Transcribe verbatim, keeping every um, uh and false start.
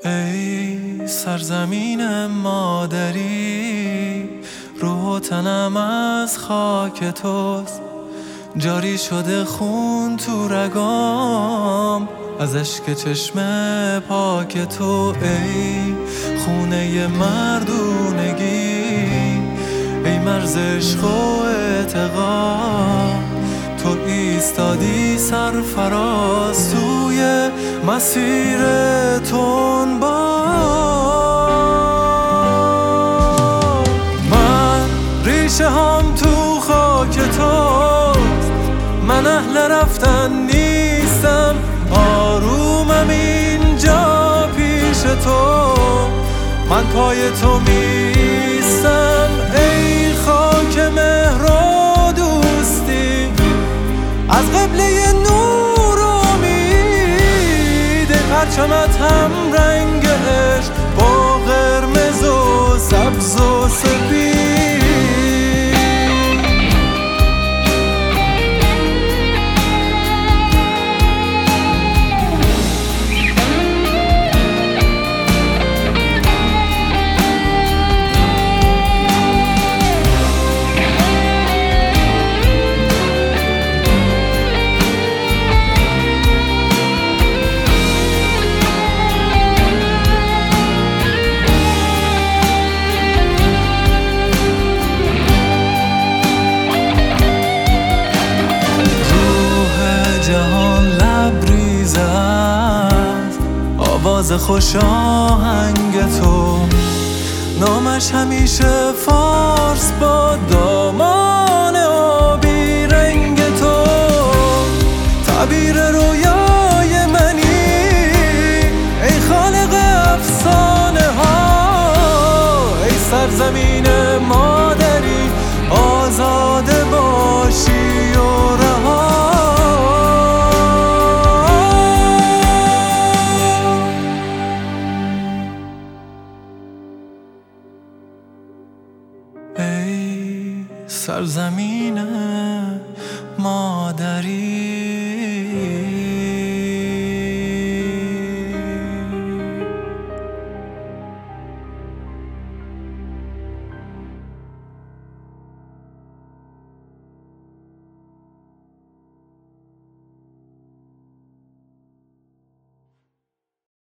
ای سرزمین مادری، روح و تنم از خاک توست. جاری شده خون تو رگام از اشک چشم پاک تو. ای خونه مردونگی، ای مرز عشق و اعتقاد، تو ایستادی سرفراز توی مسیر تندباد. من ریشه هم تو خاک توست، من اهل رفتن نیستم، آرومم اینجا پیش تو، من پای تو میستم. ای خاک مهر و دوستی، از قبله نور و امید، پرچمت هم رنگ عشق با قرمز و سبز و سپید. آواز خوش آهنگ تو، نامش همیشه فارس با دامان آبی رنگ تو. تعبیر رویای منی، ای خالق افسانه ها، ای سرزمین مادری، آزاده باشی و رها. ای سرزمین مادری،